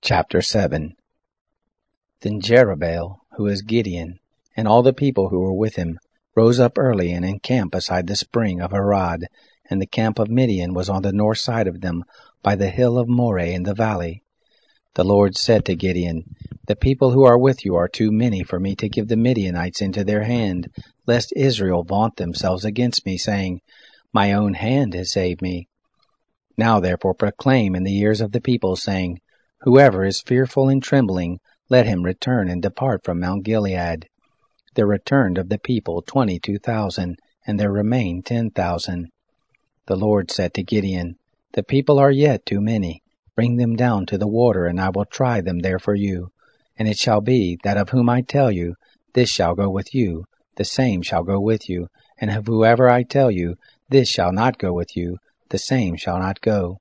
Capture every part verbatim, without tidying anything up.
Chapter seven. Then Jerubbaal, who is Gideon, and all the people who were with him, rose up early and encamped beside the spring of Harod, and the camp of Midian was on the north side of them, by the hill of Moreh in the valley. The Lord said to Gideon, The people who are with you are too many for me to give the Midianites into their hand, lest Israel vaunt themselves against me, saying, My own hand has saved me. Now therefore proclaim in the ears of the people, saying, Whoever is fearful and trembling, let him return and depart from Mount Gilead. There returned of the people twenty-two thousand, and there remained ten thousand. The Lord said to Gideon, The people are yet too many. Bring them down to the water, and I will try them there for you. And it shall be, that of whom I tell you, this shall go with you, the same shall go with you. And of whoever I tell you, this shall not go with you, the same shall not go.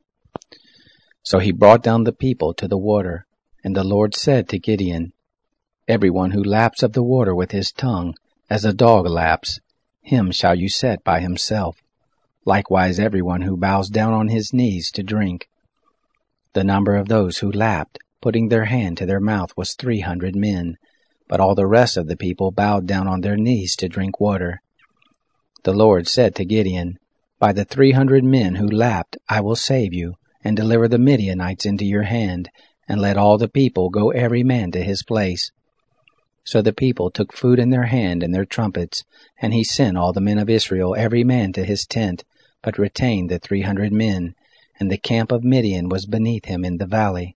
So he brought down the people to the water, and the Lord said to Gideon, Everyone who laps of the water with his tongue, as a dog laps, him shall you set by himself. Likewise everyone who bows down on his knees to drink. The number of those who lapped, putting their hand to their mouth, was three hundred men, but all the rest of the people bowed down on their knees to drink water. The Lord said to Gideon, By the three hundred men who lapped I will save you, and deliver the Midianites into your hand, and let all the people go every man to his place. So the people took food in their hand and their trumpets, and he sent all the men of Israel every man to his tent, but retained the three hundred men, and the camp of Midian was beneath him in the valley.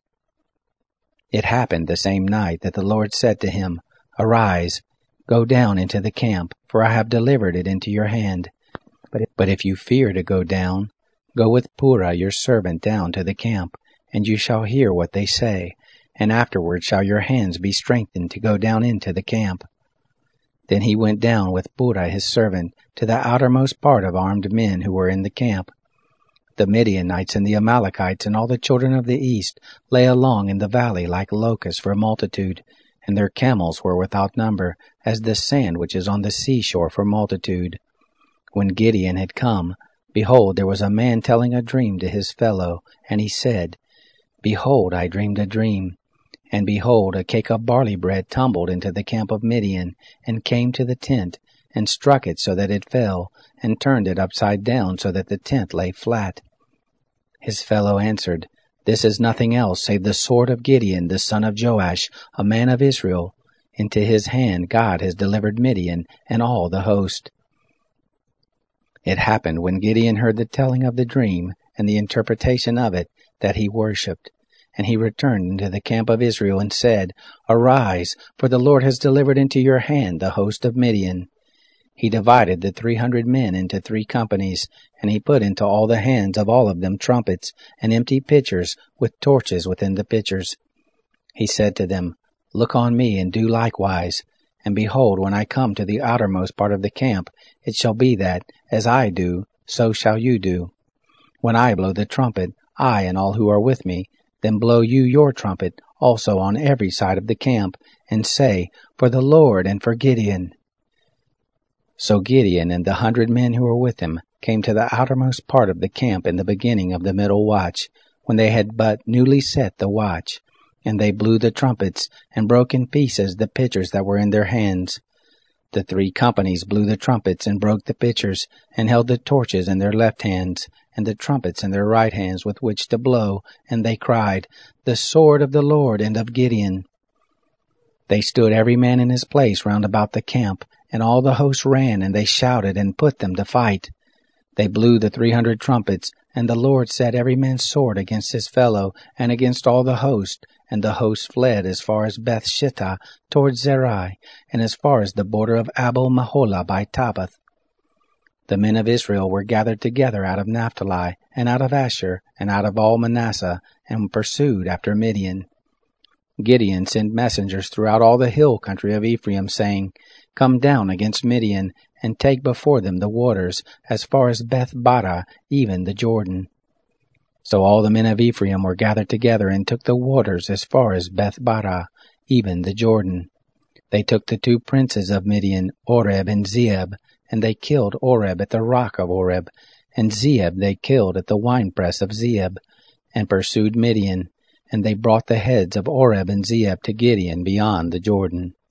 It happened the same night that the Lord said to him, Arise, go down into the camp, for I have delivered it into your hand. But if, but if you fear to go down, go with Purah your servant down to the camp, and you shall hear what they say, and afterward shall your hands be strengthened to go down into the camp. Then he went down with Purah his servant to the outermost part of armed men who were in the camp. The Midianites and the Amalekites and all the children of the east lay along in the valley like locusts for multitude, and their camels were without number, as the sand which is on the seashore for multitude. When Gideon had come, behold, there was a man telling a dream to his fellow, and he said, Behold, I dreamed a dream. And behold, a cake of barley bread tumbled into the camp of Midian, and came to the tent, and struck it so that it fell, and turned it upside down so that the tent lay flat. His fellow answered, This is nothing else save the sword of Gideon the son of Joash, a man of Israel. Into his hand God has delivered Midian and all the host. It happened when Gideon heard the telling of the dream and the interpretation of it, that he worshipped. And he returned into the camp of Israel and said, Arise, for the Lord has delivered into your hand the host of Midian. He divided the three hundred men into three companies, and he put into all the hands of all of them trumpets, and empty pitchers, with torches within the pitchers. He said to them, Look on me, and do likewise. And behold, when I come to the outermost part of the camp, it shall be that, as I do, so shall you do. When I blow the trumpet, I and all who are with me, then blow you your trumpet also on every side of the camp, and say, For the Lord and for Gideon. So Gideon and the hundred men who were with him came to the outermost part of the camp in the beginning of the middle watch, when they had but newly set the watch. And they blew the trumpets, and broke in pieces the pitchers that were in their hands. The three companies blew the trumpets, and broke the pitchers, and held the torches in their left hands, and the trumpets in their right hands with which to blow, and they cried, The sword of the Lord and of Gideon. They stood every man in his place round about the camp, and all the host ran, and they shouted, and put them to fight. They blew the three hundred trumpets, and the Lord set every man's sword against his fellow, and against all the host, and the host fled as far as Beth-shittah toward Zerai, and as far as the border of Abel-Maholah by Tabbath. The men of Israel were gathered together out of Naphtali, and out of Asher, and out of all Manasseh, and pursued after Midian. Gideon sent messengers throughout all the hill country of Ephraim, saying, Come down against Midian, and take before them the waters, as far as Beth-barah, even the Jordan. So all the men of Ephraim were gathered together, and took the waters as far as Beth-barah, even the Jordan. They took the two princes of Midian, Oreb and Zeeb, and they killed Oreb at the rock of Oreb, and Zeeb they killed at the winepress of Zeeb, and pursued Midian, And they brought the heads of Oreb and Zeeb to Gideon beyond the Jordan.